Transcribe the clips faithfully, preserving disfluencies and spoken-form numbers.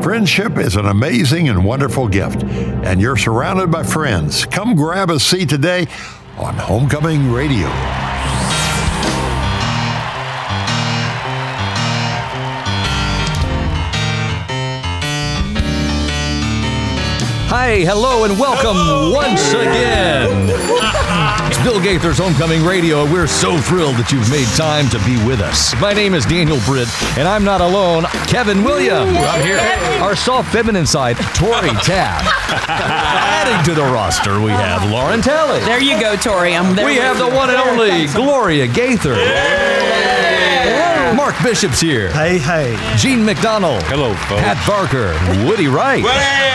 Friendship is an amazing and wonderful gift, and you're surrounded by friends. Come grab a seat today on Homecoming Radio. Hi, hello, and welcome hello. once again. It's Bill Gaither's Homecoming Radio, and we're so thrilled that you've made time to be with us. My name is Daniel Britt, and I'm not alone. Kevin Williams. I'm here. Our soft feminine side, Tori Tapp. Adding to the roster, we have Lauren Talley. There you go, Tori. I'm there. We have the one and only Gloria Gaither. Mark Bishop's here. Hey, hey. Gene McDonald. Hello, folks. Pat Barker. Woody Wright.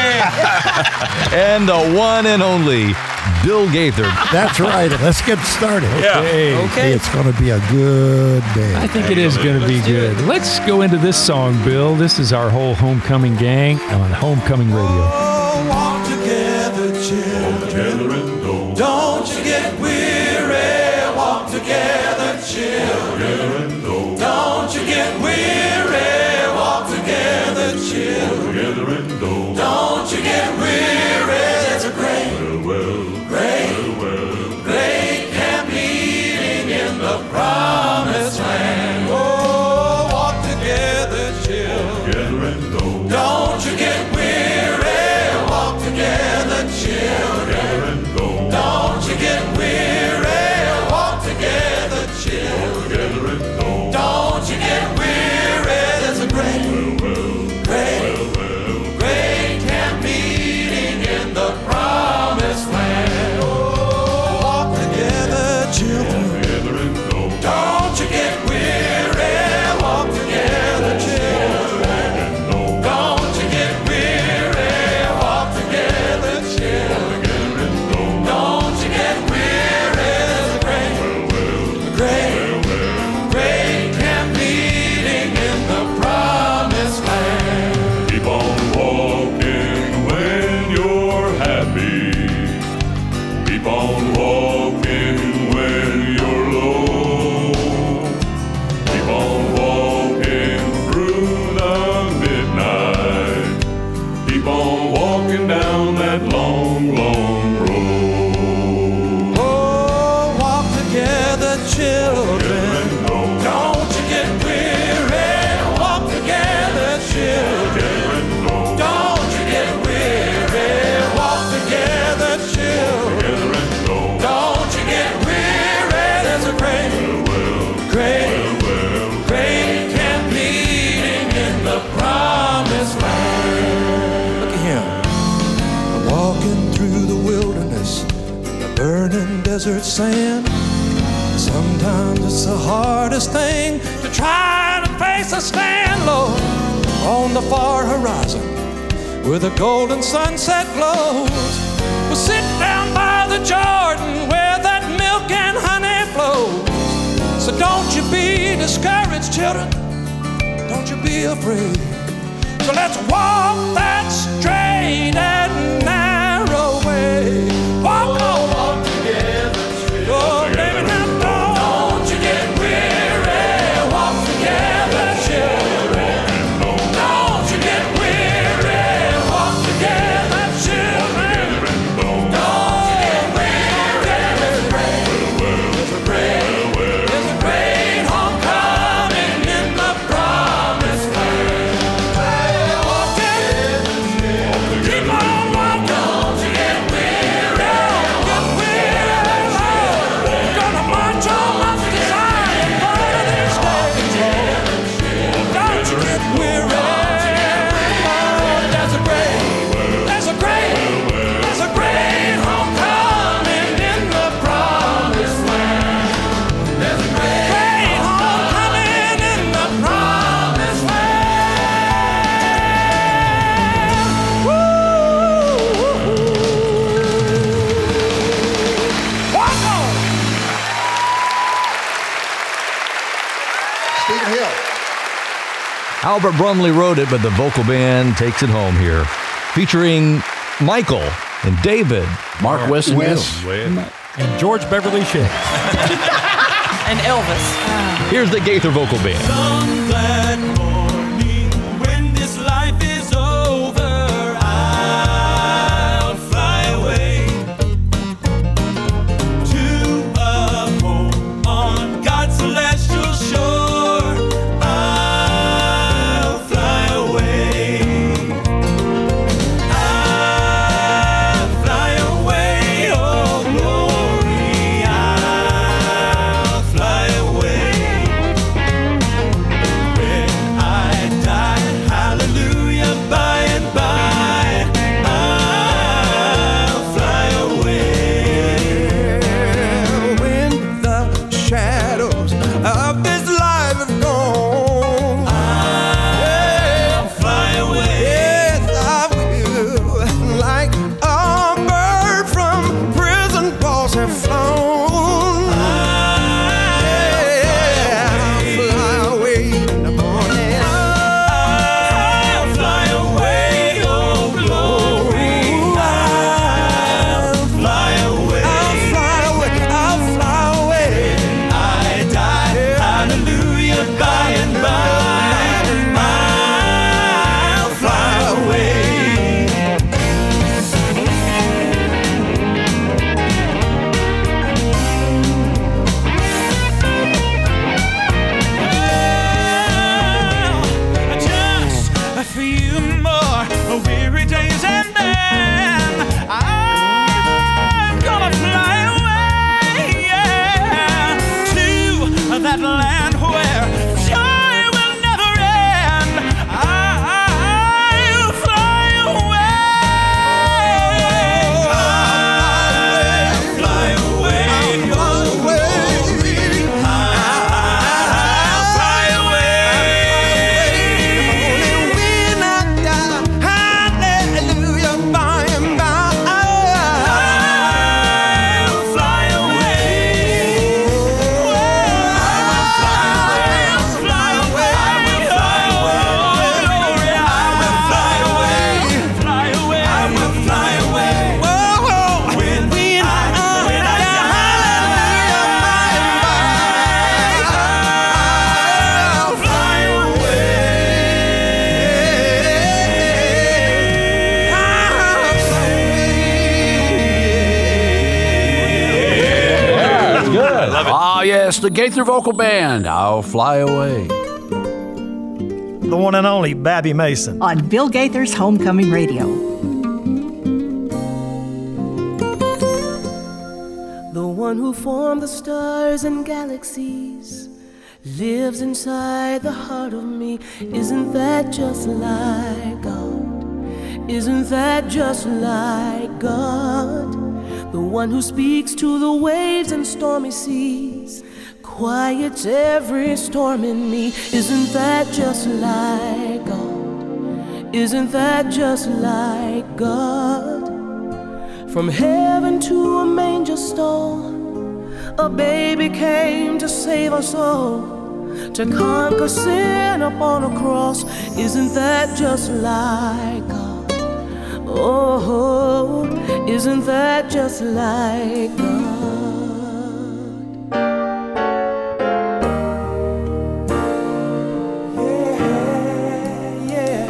And the one and only Bill Gaither. That's right. Let's get started. Yeah. Okay. Okay. It's going to be a good day. I think it is going to be good. Let's go into this song, Bill. This is our whole homecoming gang on Homecoming Radio. Oh, walk together, children. Don't you get weary. Walk together, children. Don't you get weary. Walk together, children. Don't you get weary. There's a great, great, great camp meeting in the promised land. Oh, walk together, children. Don't you get weary. Walk together, children. Don't you get weary. Walk together, children. Don't you get weary. There's a great, great, great camp meeting in the promised land. Oh, walk together, children. Don't you get weary. Walk together, children. Don't you get weary. Walk together, children. Don't you get weary. There's a great, great, great camp meeting in the promised land. Keep on walking when you're happy. Keep on walking when you're low. Keep on walking through the midnight. Keep on walking down that long, long road. Oh, walk together, children. Don't you get weary. Walk together, children. Don't you get weary. Walk together, children. Don't you get weary. There's a great, great, great camp meeting in the promised land. Look at him. Walking through the wilderness in the burning desert sand. Sometimes it's the hardest thing to try to face a stand, Lord. On the far horizon, where the golden sunset glows, we'll sit down by the Jordan where that milk and honey flows. So don't you be discouraged, children. Don't you be afraid. So let's walk that straight and narrow way. Walk on. Walk together, children. Oh, baby, now don't. Don't you get weary. Walk together, children. Don't you get weary. Walk together, children. Don't you get weary. There's a great, there's a great, there's a great homecoming in the promised land. Walking, keep on walking. Don't you get weary. Get weary. We're gonna march on up to Zion one of these days. Don't you get weary. There's a great, there's a great, there's a great homecoming in the promised land. There's a great, great homecoming in the promised land. Woo! Walk on! Stephen Hill. Albert Brumley wrote it, but the vocal band takes it home here. Featuring Michael and David. Mark Wesson. Wes. And George Beverly Shea. And Elvis. Here's the Gaither vocal band. Some glad morning when this life is over. you more weary days, and then I'm gonna fly away, yeah, to that land where joy will never end. I'll fly away. I'll fly away. I'll fly away. When I die, hallelujah, by and by, I'll fly away. I'll fly away. Fly away. I will fly away. Whoa, when I when I die, I'll fly Ah, yes, the Gaither Vocal Band. I'll fly away. The one and only Babby Mason. On Bill Gaither's Homecoming Radio. The one who formed the stars and galaxies lives inside the heart of me. Isn't that just like God? Isn't that just like God? The one who speaks to the waves and stormy seas, quiets every storm in me. Isn't that just like God? Isn't that just like God? From heaven to a manger stall, a baby came to save us all, to conquer sin upon a cross. Isn't that just like God? Oh, isn't that just like God? Yeah, yeah.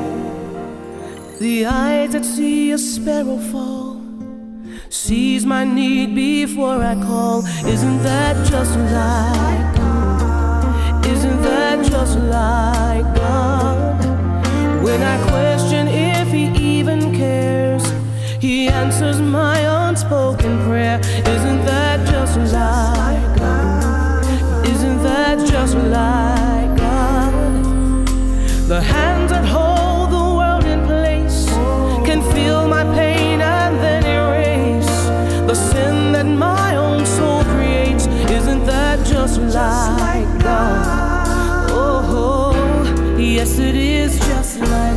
The eyes that see a sparrow fall sees my need before I call. Isn't that just like God? Isn't that just like God? When I question if He even cares, He answers my unspoken prayer. Isn't that just like God? Isn't that just like God? The hands that hold the world in place can feel my pain and then erase the sin that my own soul creates. Isn't that just like God? Oh, yes, it is just like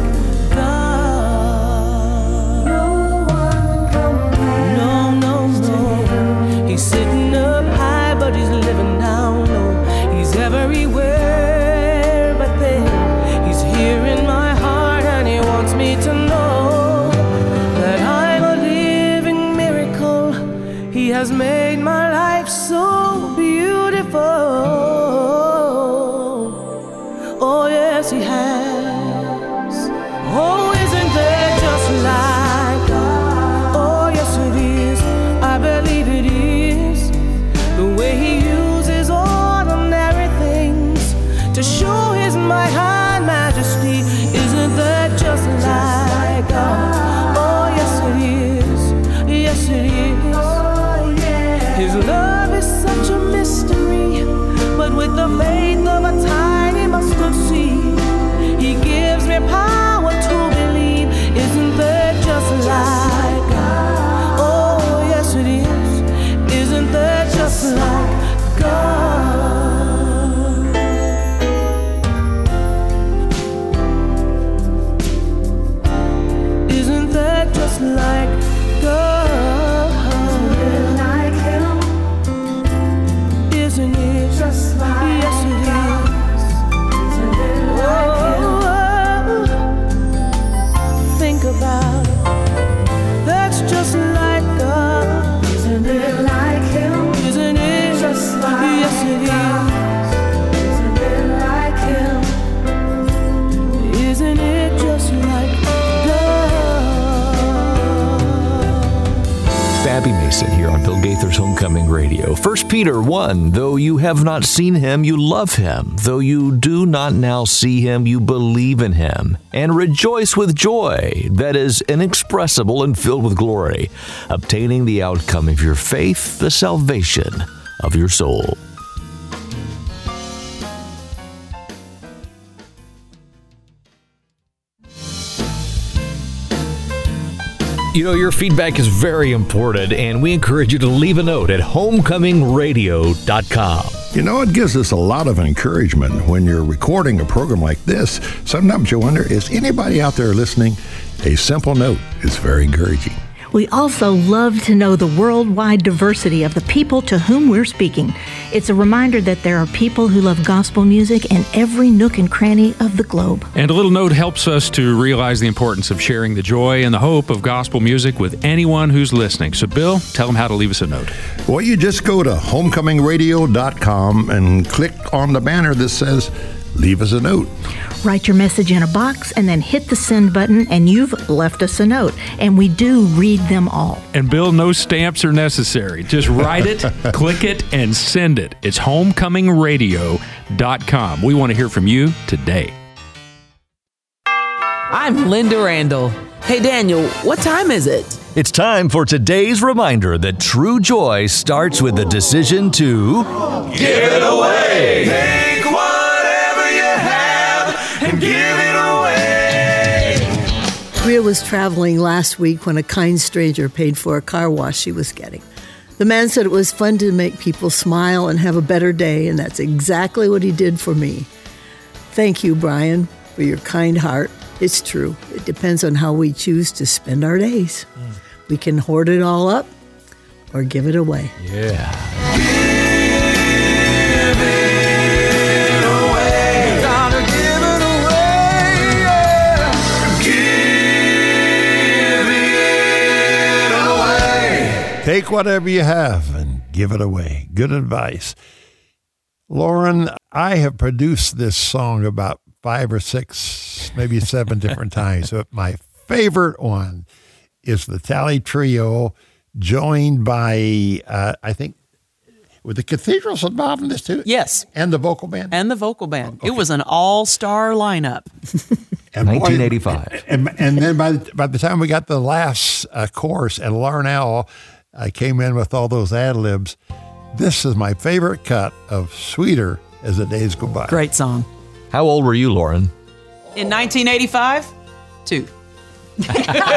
God. No one compares. No, no, no. He's sitting up high, but He's living down low. He's everywhere, but then He's here in my heart, and He wants me to know that I'm a living miracle. He has made my life so beautiful. Oh, yes, He has. Oh, isn't that just like God? Oh, yes, it is. I believe it is. The way He uses ordinary things to show His might and majesty. Isn't that just like God? Oh, yes, it is. Yes, it is. His love is such a mystery, but with the faith of a tiny mustard seed, He gives me power to believe. Isn't that just like God? Oh, yes, it is. Isn't that just like God? Isn't that just like God? Isn't it just like yes, it is. Isn't it like Him? Think about it. That's just like God. Isn't it like Him? Isn't it just like yes, it is. Isn't it like Him? Isn't it just like God? Mason here on Bill Gaither's Homecoming Radio. First Peter one, though you have not seen him, you love him. Though you do not now see him, you believe in him. And rejoice with joy that is inexpressible and filled with glory, obtaining the outcome of your faith, the salvation of your soul. You know, your feedback is very important, and we encourage you to leave a note at homecoming radio dot com. You know, it gives us a lot of encouragement when you're recording a program like this. Sometimes you wonder, is anybody out there listening? A simple note is very encouraging. We also love to know the worldwide diversity of the people to whom we're speaking. It's a reminder that there are people who love gospel music in every nook and cranny of the globe. And a little note helps us to realize the importance of sharing the joy and the hope of gospel music with anyone who's listening. So, Bill, tell them how to leave us a note. Well, you just go to homecoming radio dot com and click on the banner that says, leave us a note. Write your message in a box and then hit the send button, and you've left us a note. And we do read them all. And Bill, no stamps are necessary. Just write it, click it, and send it. It's homecoming radio dot com. We want to hear from you today. I'm Linda Randall. Hey, Daniel, what time is it? It's time for today's reminder that true joy starts with the decision to Give away. Take whatever you have and give it away. Rhea was traveling last week when a kind stranger paid for a car wash she was getting. The man said it was fun to make people smile and have a better day, and that's exactly what he did for me. Thank you, Brian, for your kind heart. It's true. It depends on how we choose to spend our days. Mm. We can hoard it all up or give it away. Yeah. Take whatever you have and give it away. Good advice. Lauren, I have produced this song about five or six, maybe seven different times. But my favorite one is the Tally Trio, joined by, uh, I think, were the Cathedrals involved in this too? Yes. And the vocal band? And the vocal band. Okay. It was an all-star lineup. And nineteen eighty-five. And, and then by the, by the time we got the last uh, chorus, and Larnell uh, came in with all those ad-libs, this is my favorite cut of Sweeter as the Days Go By. Great song. How old were you, Lauren? In nineteen eighty-five? Two. I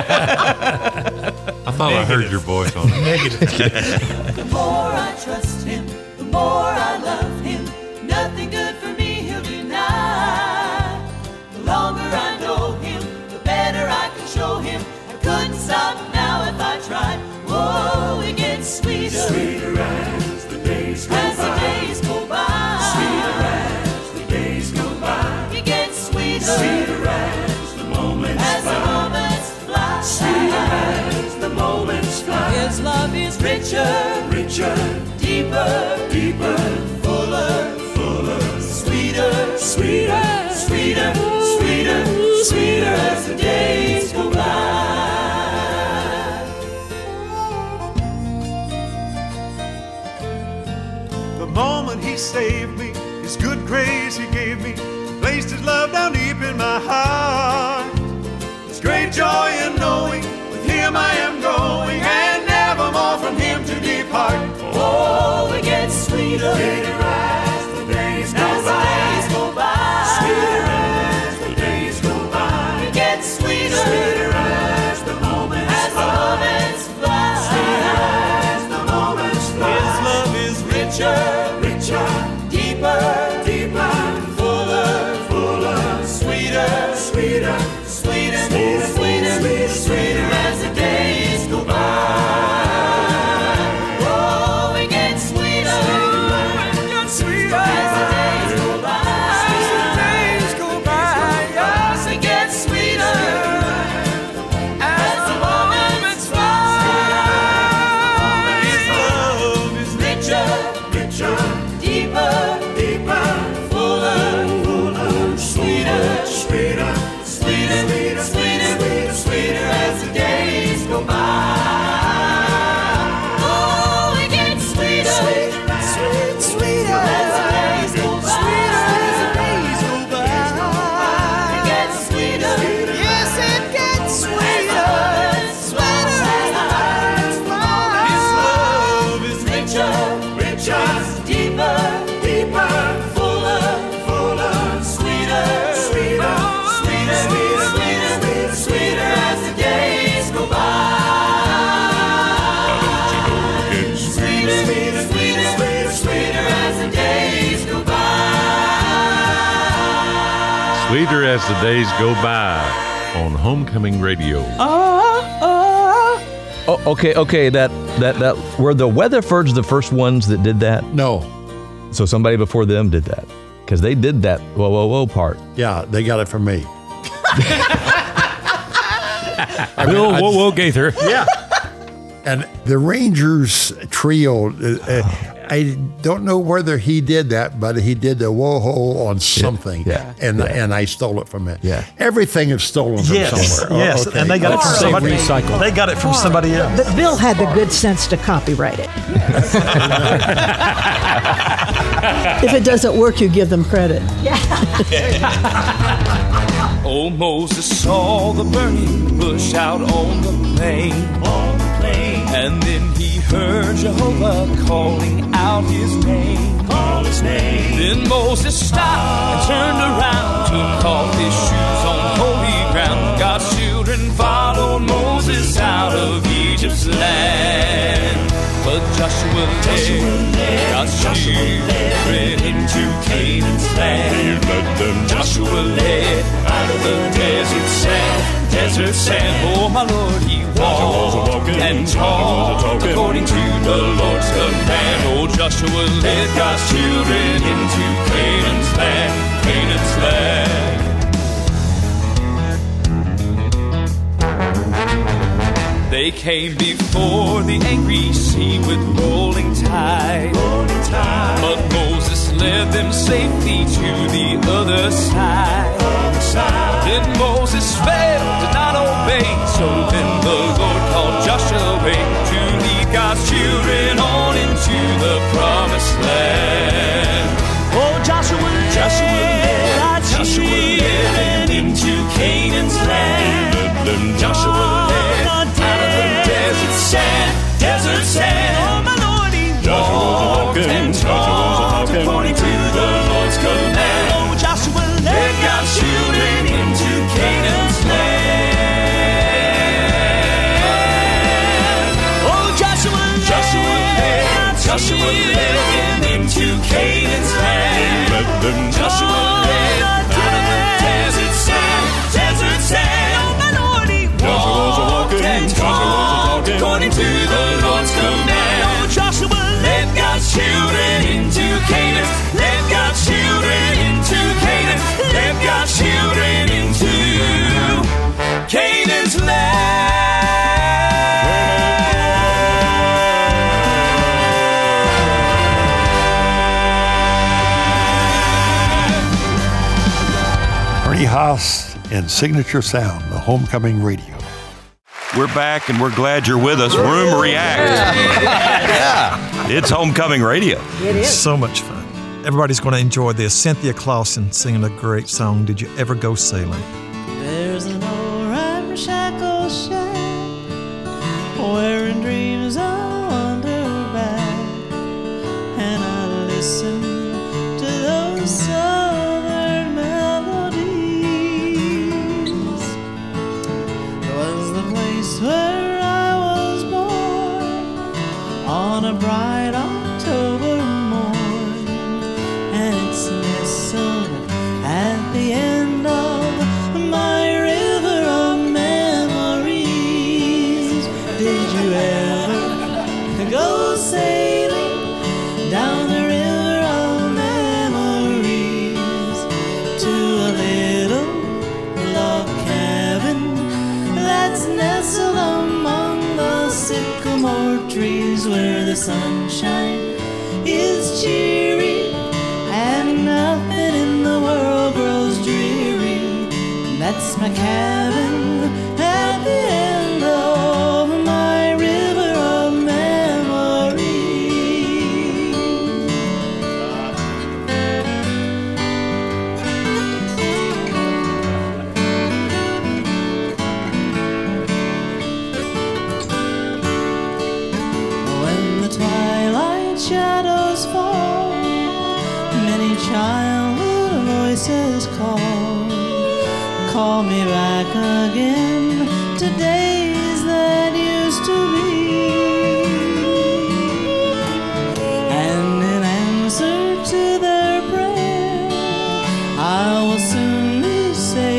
thought Negative. I heard your voice on it. Negative. The more I trust him, the more I love him. Nothing good for me he'll deny. The longer I know him, the better I can show him. I couldn't stop now if I tried. Whoa, it gets sweeter. Sweeter as the days go as by. As the days go by. Sweeter as the days go by. It gets sweeter. Sweeter as the moments as fly. The moments fly. Sweeter as the moments fly. His love is richer. Richer. Deeper. Deeper. Fuller. Fuller. Sweeter. Sweeter. Sweeter. Sweeter. Sweeter as the days go by. The moment he saved me, his good grace he gave me, placed his love down deep in my heart. There's great joy in knowing with him I am going, and never more from him to depart. Oh, it gets sweeter, sweeter as the days go as by. The days go by. Sweeter as the days go by. It gets sweeter, sweeter as the moments as fly. The moments fly. Sweeter as the moments fly. His love is richer, richer, deeper, deeper, fuller, fuller, sweeter, sweeter, sweeter, sweeter, sweeter, sweeter, sweeter as the days go by. Oh, it gets sweeter, it gets sweeter as the days go by. As the days go by, yes, it gets sweeter as the moments fly. His love is richer, richer, deeper, deeper, fuller, fuller, sweeter, sweeter, sweeter, sweeter, sweeter, sweeter, sweeter as as the days go by on Homecoming Radio. Oh, okay, okay. That that that were the Weatherfords the first ones that did that? No. So somebody before them did that because they did that whoa whoa whoa part. Yeah, they got it from me. I mean, Bill Whoa Whoa Gaither. Yeah. And the Rangers trio, uh, I don't know whether he did that, but he did the whoa ho on something, yeah, and yeah. and I stole it from him. Yeah. Everything is stolen from Yes, somewhere. yes, Oh, okay. and they got it from Say somebody. recycle. They got it from somebody else. But Bill had the good sense to copyright it. If it doesn't work, you give them credit. Oh, Moses saw the burning bush out on the plain, on the plain, and then he heard Jehovah calling out his name, call his name. Then Moses stopped and turned around, took off his shoes on holy ground. God's children followed Moses out of Egypt's land. But Joshua led God's children into Canaan's land. Joshua led out of the desert sand, desert sand. Oh, my Lord, he walked and talked according to the Lord's command. Oh, Joshua led God's children into Canaan's land, Canaan's land. They came before the angry sea with rolling tide. rolling tide. But Moses led them safely to the other side. Other side. Then Moses failed, did not obey. So then the Lord called Joshua to lead God's children on into the promised land. Oh, Joshua led, Joshua led, Joshua led them into Canaan's land. Joshua led out of the desert sand, desert sand. Oh, my Lord, he walked and talked according to the Lord's command. Oh, Joshua led God's children into Canaan's land. Oh, Joshua led, Joshua led, Joshua led them into Canaan's land. Joshua led out of the desert sand, desert sand. Oh, my Lord, he walked and talked according to the Lord's command. Oh, Joshua led God's children into Canaan. Led God's children into Canaan. Led God's children into Canaan's land. Ernie Haas and Signature Sound, the Homecoming Radio. We're back and we're glad you're with us. Room React. Yeah. It's Homecoming Radio. It is. So much fun. Everybody's going to enjoy this. Cynthia Clausen singing a great song, Did You Ever Go Sailing? There's an old ramshackle shack where in dreams I wander back and I listen to those southern melodies. It was the place where I was born on a bright October morn, and it's nestled at the end of my river of memories. Did you ever go sailing down the river of memories to a little log cabin that's nestled among the sycamore trees where the sunshine is cheery and nothing in the world grows dreary? That's my cabin at the end of my river of memories. When the twilight shadows fall, many childhood voices call. Call me back again to days that used to be. And in answer to their prayer, I will soon be safe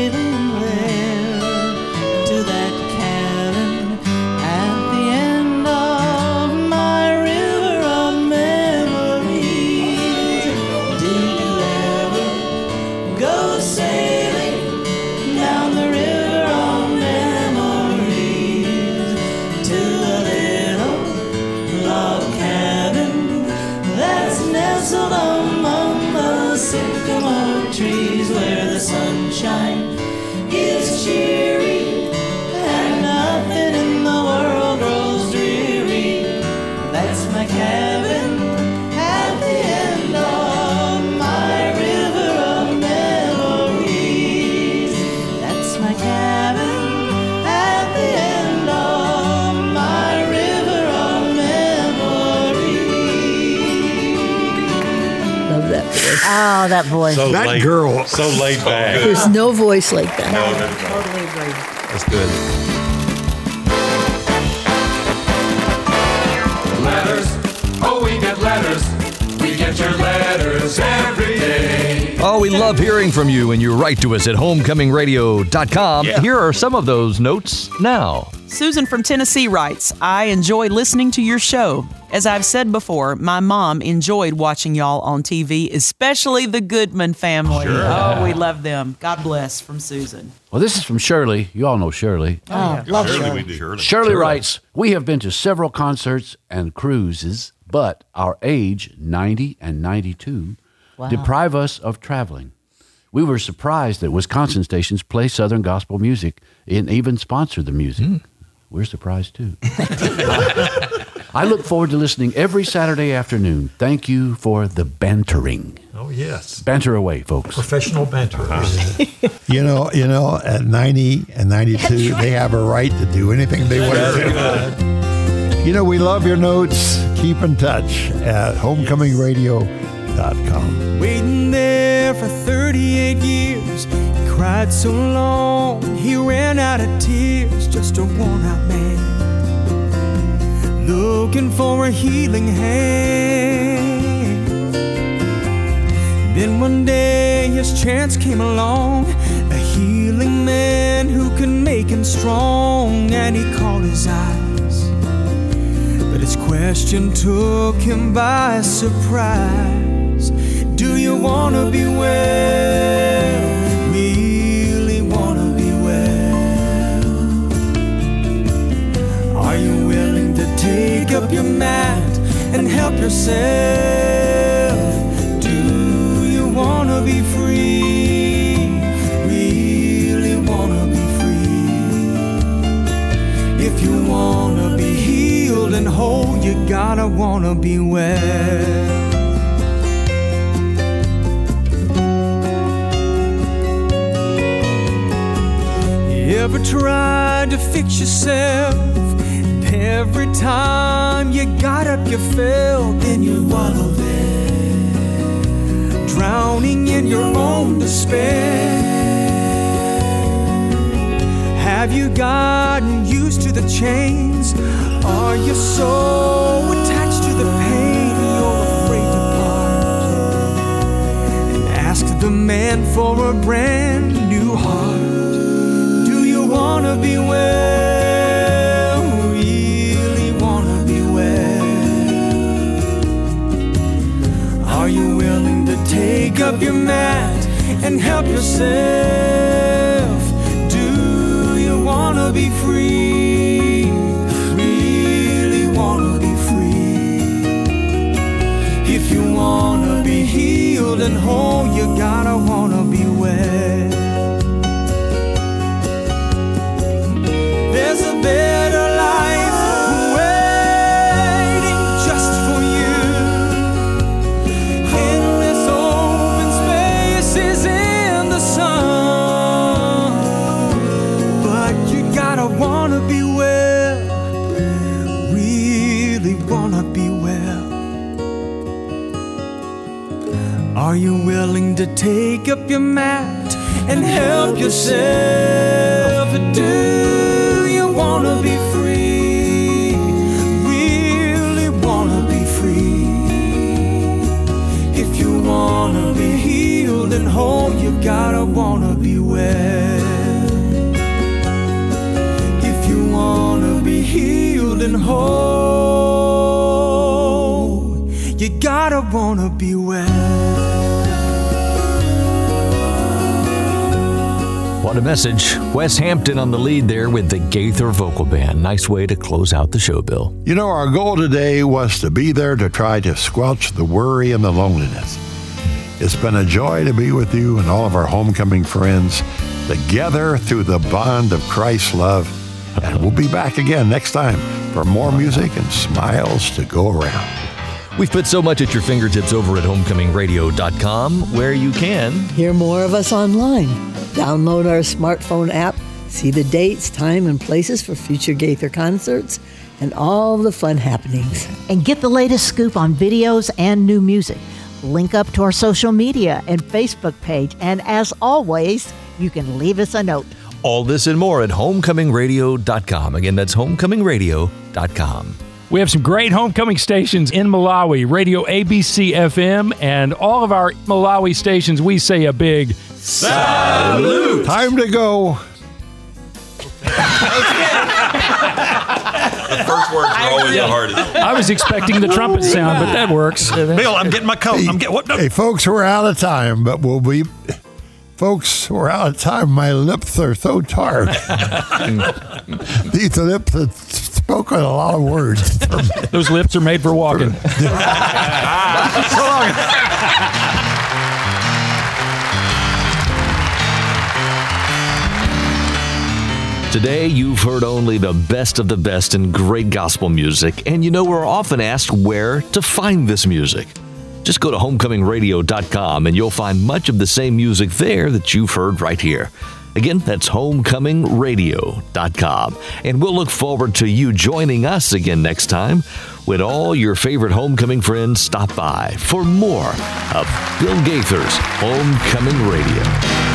Oh, that voice. So That laid, girl. So laid back. There's no voice like that. No, that's not. Totally agree. That's good. Letters, oh, we get letters. We get your letters every day. Oh, we love hearing from you when you write to us at homecoming radio dot com. Yeah. Here are some of those notes now. Susan from Tennessee writes, I enjoy listening to your show. As I've said before, my mom enjoyed watching y'all on T V, especially the Goodman family. Sure. Oh, we love them. God bless, from Susan. Well, this is from Shirley. You all know Shirley. Oh, yeah. Love Surely Shirley. we do. Shirley, Surely. writes, we have been to several concerts and cruises, but our age, ninety and ninety-two, Wow. deprive us of traveling. We were surprised that Wisconsin stations play Southern gospel music and even sponsor the music. Mm. We're surprised, too. I look forward to listening every Saturday afternoon. Thank you for the bantering. Oh, yes. Banter away, folks. Professional banter. You know, you know, at ninety and ninety-two, they have a right to do anything they want to do. You know, we love your notes. Keep in touch at homecoming radio dot com. Waiting there for thirty-eight years. He cried so long, he ran out of tears. Just a worn out man, looking for a healing hand. Then one day his chance came along, a healing man who could make him strong. And he called his eyes, but his question took him by surprise. Do you wanna be well? Really wanna be well? Are you willing to take up your mat and help yourself? Do you wanna be free? Really wanna be free? If you wanna be healed and whole, you gotta wanna be well. Ever tried to fix yourself? And every time you got up, you fell, then you wallowed there, drowning in your own despair. Have you gotten used to the chains? Are you so attached to the pain you're afraid to part? And ask the man for a brand new heart. Wanna be well, really wanna be well. Are you willing to take up your mat and help yourself? Do you wanna be free? Really wanna be free? If you wanna be healed and whole, you gotta wanna be well. There's a better life waiting just for you. Endless open spaces in the sun. But you gotta wanna be well. Really wanna be well. Are you willing to take up your mat and help yourself? Do you wanna be free? Really wanna be free? If you wanna be healed and whole, you gotta wanna be well. If you wanna be healed and whole, you gotta wanna be well. What a message. Wes Hampton on the lead there with the Gaither Vocal Band. Nice way to close out the show, Bill. You know, our goal today was to be there to try to squelch the worry and the loneliness. It's been a joy to be with you and all of our homecoming friends together through the bond of Christ's love. And we'll be back again next time for more music and smiles to go around. We've put so much at your fingertips over at homecoming radio dot com, where you can hear more of us online. Download our smartphone app, see the dates, time, and places for future Gaither concerts, and all the fun happenings. And get the latest scoop on videos and new music. Link up to our social media and Facebook page. And as always, you can leave us a note. All this and more at homecoming radio dot com. Again, that's homecoming radio dot com. We have some great homecoming stations in Malawi, Radio A B C F M, and all of our Malawi stations, we say a big salute. Time to go. The first words are always the hardest. I was expecting the trumpet sound, but that works. Bill, I'm getting my coat. Hey, I'm getting what? No. hey, folks, we're out of time, but we'll be. Folks, we're out of time. My lips are so tired. These lips have spoken a lot of words. Those lips are made for walking. So long. Today, you've heard only the best of the best in great gospel music, and you know we're often asked where to find this music. Just go to homecoming radio dot com and you'll find much of the same music there that you've heard right here. Again, that's homecoming radio dot com. And we'll look forward to you joining us again next time when all your favorite homecoming friends stop by for more of Bill Gaither's Homecoming Radio.